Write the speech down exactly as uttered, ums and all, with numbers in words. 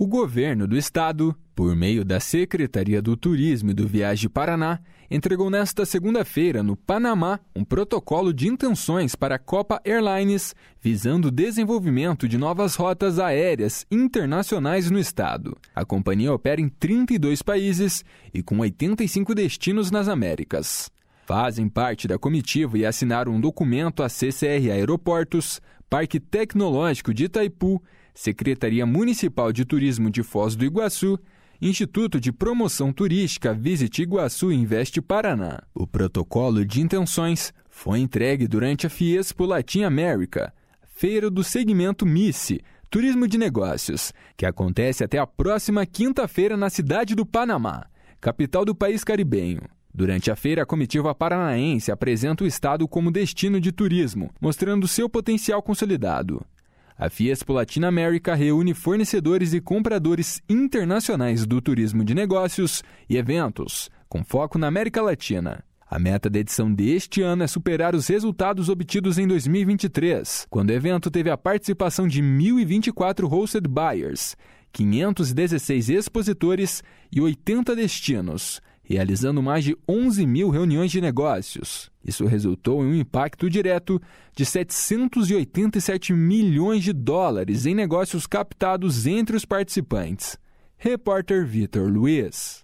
O governo do estado, por meio da Secretaria do Turismo e do Viagem Paraná, entregou nesta segunda-feira, no Panamá, um protocolo de intenções para a Copa Airlines, visando o desenvolvimento de novas rotas aéreas internacionais no estado. A companhia opera em trinta e dois países e com oitenta e cinco destinos nas Américas. Fazem parte da comitiva e assinaram um documento a C C R Aeroportos, Parque Tecnológico de Itaipu, Secretaria Municipal de Turismo de Foz do Iguaçu, Instituto de Promoção Turística Visit Iguaçu Invest Paraná. O protocolo de intenções foi entregue durante a Fiespo Latin America, feira do segmento M I C, Turismo de Negócios, que acontece até a próxima quinta-feira na cidade do Panamá, capital do país caribenho. Durante a feira, a comitiva paranaense apresenta o estado como destino de turismo, mostrando seu potencial consolidado. A Fiespo Latin America reúne fornecedores e compradores internacionais do turismo de negócios e eventos, com foco na América Latina. A meta da edição deste ano é superar os resultados obtidos em dois mil e vinte e três, quando o evento teve a participação de mil e vinte e quatro hosted buyers, quinhentos e dezesseis expositores e oitenta destinos, realizando mais de onze mil reuniões de negócios. Isso resultou em um impacto direto de setecentos e oitenta e sete milhões de dólares em negócios captados entre os participantes. Repórter Vitor Luiz.